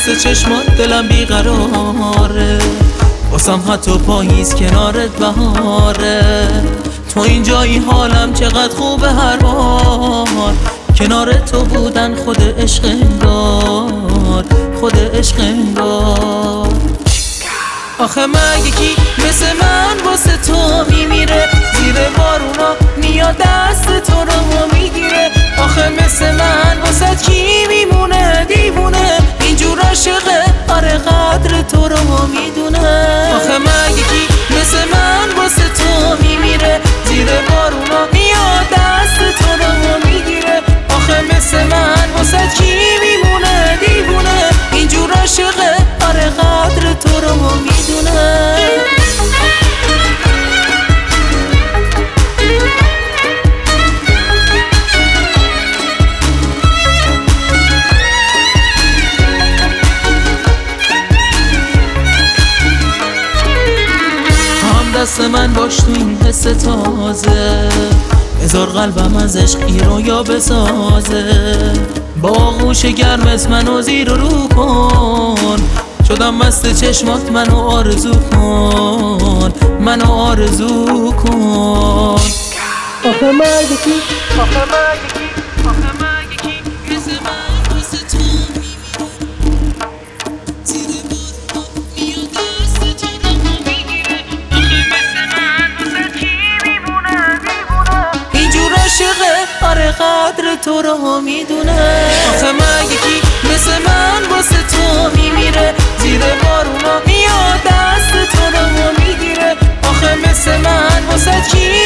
واسه چشمات دلم بیقراره، واسم حتی پاییز کنارت بهاره. تو اینجایی حالم چقدر خوبه هر بار کنار تو بودن، خود عشق انگار، خود عشق انگار. آخه مگه کی مثل من واسه تو میمیره، زیر بارونا میاد دست تو رو میگیره. آخه مثل من واسه کی میمونه دیوونه، اینجور عاشقه آره قدر تو رو میدونه. آخه مگه کی مثل من واسه تو میمیره، زیر بارونا میاد دست تو رو میگیره. آخه مثل من واسه کی میمونه دیوونه، اینجور عاشقه آره قدر تو رو میدونه. دست من باش تو این حس تازه، بذار قلبم از عشقی رویا بسازه. با آغوش گرمت منو زیر و رو کن، شدم مست چشمات منو آرزو کن، منو آرزو کن. آخه مگه کی آخه مگه کی آخه مگه کی مثل من واسه تو میمیره، زیر بارون میاد دست تو رو میگیره. آخه مثل من واسه کی میمونه دیوونه، اینجور عاشقه آره قدر تو رو میدونه. آخه مگه کی مثل من واسه تو میمیره، زیر بارونا میاد دست تو رو میگیره. آخه مثل من واسه کی